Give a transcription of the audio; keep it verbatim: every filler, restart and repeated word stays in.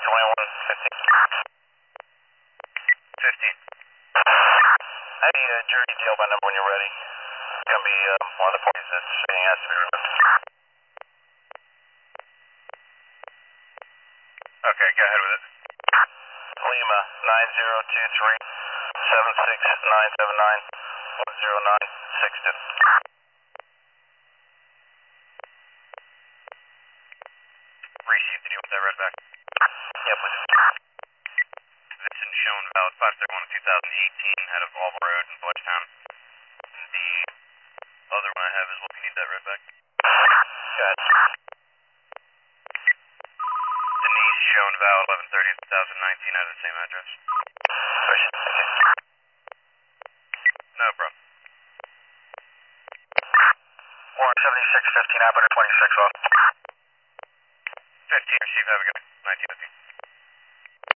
twenty-one fifteen. fifteen. Hey, uh, jury detail by number when you're ready. It's going to be um, one of the parties that's being asked to be removed. Okay, go ahead with it. Lima, nine zero two three, seven six nine seven nine, one zero nine six two. Received, did you want that read back? Yeah, please. Vincent Schoenveld, five thirty-one of two thousand eighteen, head of Volvo Road in Bledgetown. The other one I have is what you need that read back. Go ahead. Denise Schoenveld, eleven thirty of two thousand nineteen, out of the same address. Appreciate it, thank you. No problem. Warren, seventy-six fifteen, operator twenty-six off. fifteen, receive, have a good night. nineteen fifteen.